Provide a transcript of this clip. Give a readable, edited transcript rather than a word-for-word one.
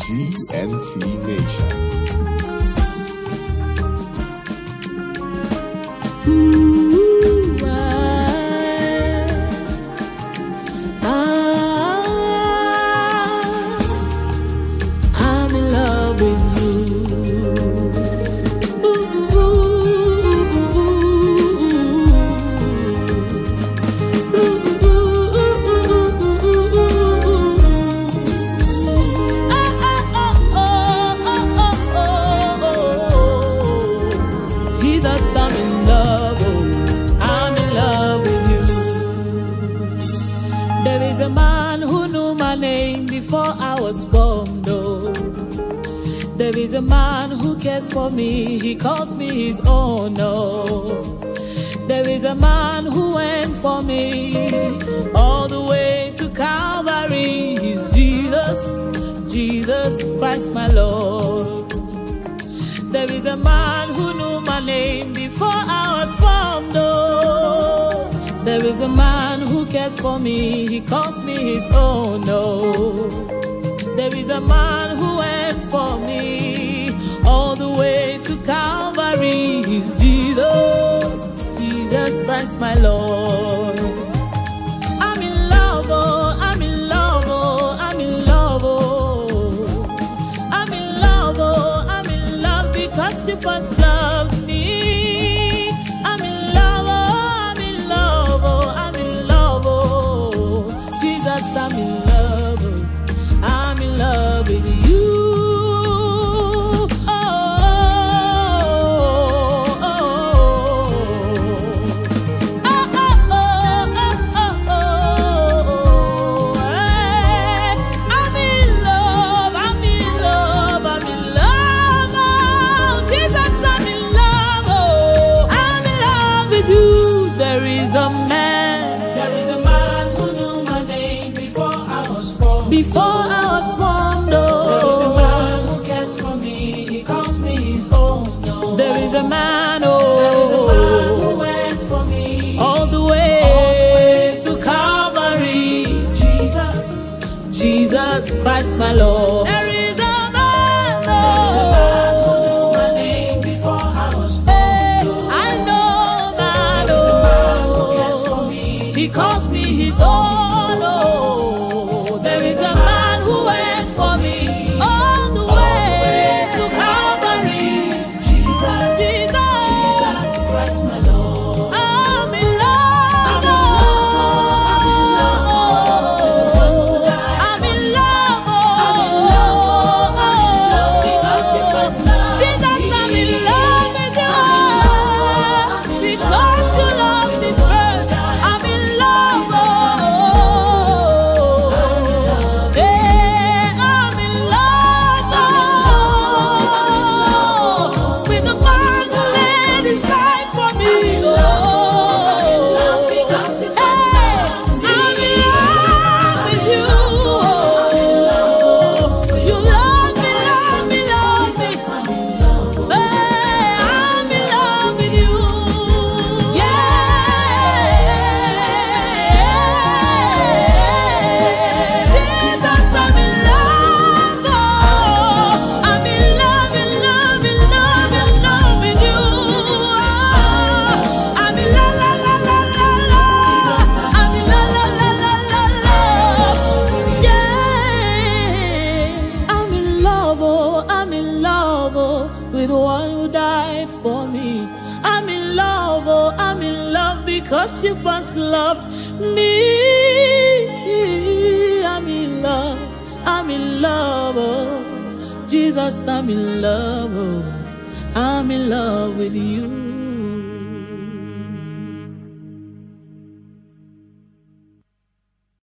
GNT Nation. I'm in love with you. Jesus, I'm in love. I'm in love with you. There is a man who knew my name before I was formed. Oh, there is a man who cares for me. He calls me his own. Oh, there is a man who went for me all the way to Calvary. He's Jesus, Jesus Christ, my Lord. There is a man who knew my name before I was formed. Oh, there is a man who cares for me. He calls me his own. Oh, there is a man who went for me all the way to Calvary. He's Jesus, Jesus Christ, my Lord. I'm in love. Oh, I'm in love. Oh, I'm in love. Oh, I'm in love. Oh, I'm in love because you first loved me. I'm in love. Oh, I'm in love. Oh, I'm in love. Oh, Jesus, I'm in love. Oh, I'm in love with you. Before I was formed, oh, there is a man who cares for me. He calls me his own. Oh, there is a man, there is a oh, man who went for me all the way to Calvary. Jesus, Jesus Christ, my Lord. There is a man, who knew my name before I was formed. Oh, I know, man, there is a man who cares for me. He calls me his own. Oh, there is a man who went for me all the way to Calvary. Jesus, Jesus, Jesus Christ, my Lord. I'm in love. I'm in love. With the one who died. I'm in love. I'm in love. I'm in love because you first loved me. Jesus, I'm in love with you. I'm in love. Because you loved me first. I'm in love. Yeah, I'm in love with the man who laid his life for me. I'm in love because you first loved me. I'm in love with you. You love me, love me, love me. I'm in love. I'm in love with you. Jesus, I'm in love. Oh, I'm in love, in love, in love, in love with you. I'm in la la la la la la. I'm in la la la la la la. Yeah, I'm in love. Oh, I'm in love. Oh, with the one who died for me. I'm in love. Oh, I'm in love because you first loved me. I'm in love. I'm in love. Oh, Jesus, I'm in love. Oh, I'm in love with you.